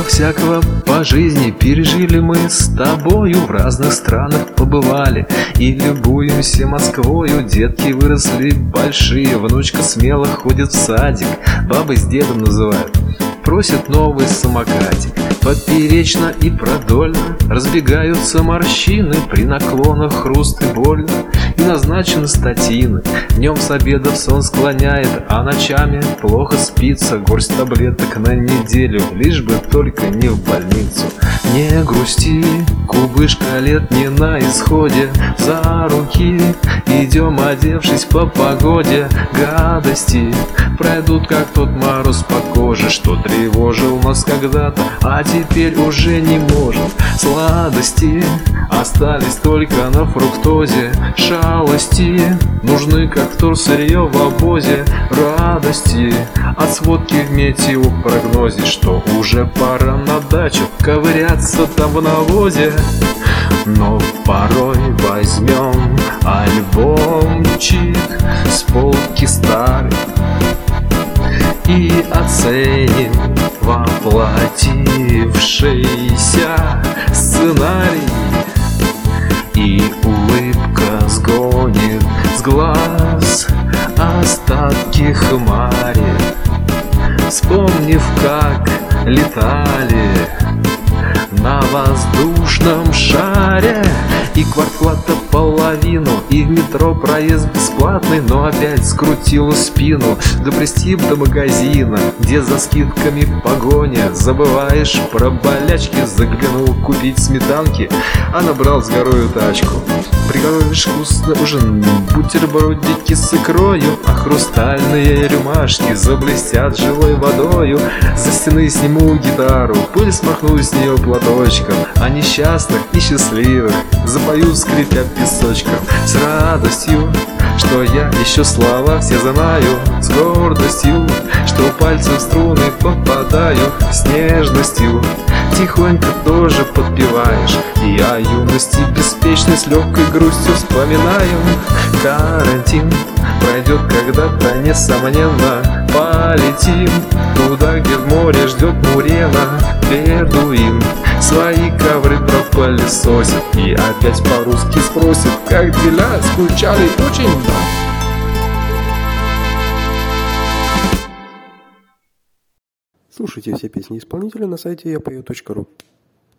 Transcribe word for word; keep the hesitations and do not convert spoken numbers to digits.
всякого по жизни пережили мы с тобою, в разных странах побывали и любуемся Москвою. Детки выросли большие, внучка смело ходит в садик, бабы с дедом называют, просят новый самокатик. Поперечно и продольно разбегаются морщины, при наклонах хруст и больно, и назначены статины. Днем с обеда в сон склоняет, а ночами плохо спится. Горсть таблеток на неделю, лишь бы только не в больницу. Не грусти, кубышка лет не на исходе, за руки идем, одевшись по погоде. Гадости пройдут, как тот мороз по коже, что тревожил нас когда-то, а теперь уже не может. Сладости остались только на фруктозе, шалости нужны, как вторсырье в обозе. Радости от сводки в метеопрогнозе, что уже пора на дачу ковыряться там в навозе. Но порой возьмем альбомчик с полки старый и оценим воплотившийся сценарий, и улыбка сгонит с глаз остатки хмари, вспомнив, как летали на воздушном шаре. И квартплата половину, и в метро проезд бесплатный, но опять скрутила спину. Добрести до магазина, где за скидками погоня. Забываешь про болячки, заглянул купить сметанки, а набрал с горою тачку. Приготовишь вкусный ужин, бутербродики с икрою, а хрустальные рюмашки заблестят живой водою. За стены сниму гитару, пыль смахну с нее платочком, а несчастных и счастливых запою, скрипя песочком. С радостью, что я еще слова все знаю, с гордостью, что пальцы в струны попадаю, с нежностью тихонько тоже подпеваешь, и о юности беспечной с легкой грустью вспоминаем. Карантин пройдет когда-то, несомненно, полетим туда, где в море ждет Мурена. Бедуин свои ковры пропылесосит и опять по-русски спросит, как дела, скучали очень. Слушайте все песни исполнителя на сайте я пою точка ру.